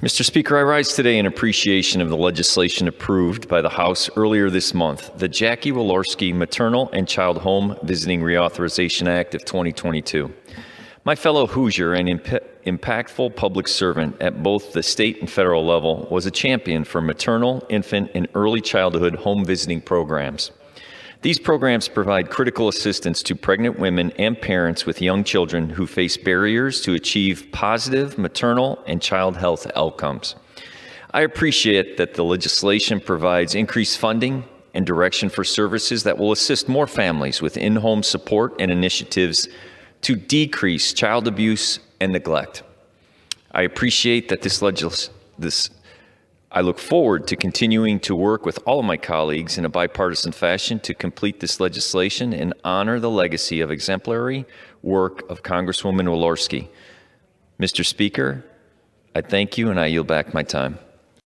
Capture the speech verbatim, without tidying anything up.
Mister Speaker, I rise today in appreciation of the legislation approved by the House earlier this month, the Jackie Walorski Maternal and Child Home Visiting Reauthorization Act of twenty twenty-two. My fellow Hoosier and imp impactful public servant at both the state and federal level was a champion for maternal, infant, and early childhood home visiting programs. These programs provide critical assistance to pregnant women and parents with young children who face barriers to achieve positive maternal and child health outcomes. I appreciate that the legislation provides increased funding and direction for services that will assist more families with in-home support and initiatives to decrease child abuse and neglect. I appreciate that this legis this I look forward to continuing to work with all of my colleagues in a bipartisan fashion to complete this legislation and honor the legacy of exemplary work of Congresswoman Walorski. Mister Speaker, I thank you and I yield back my time.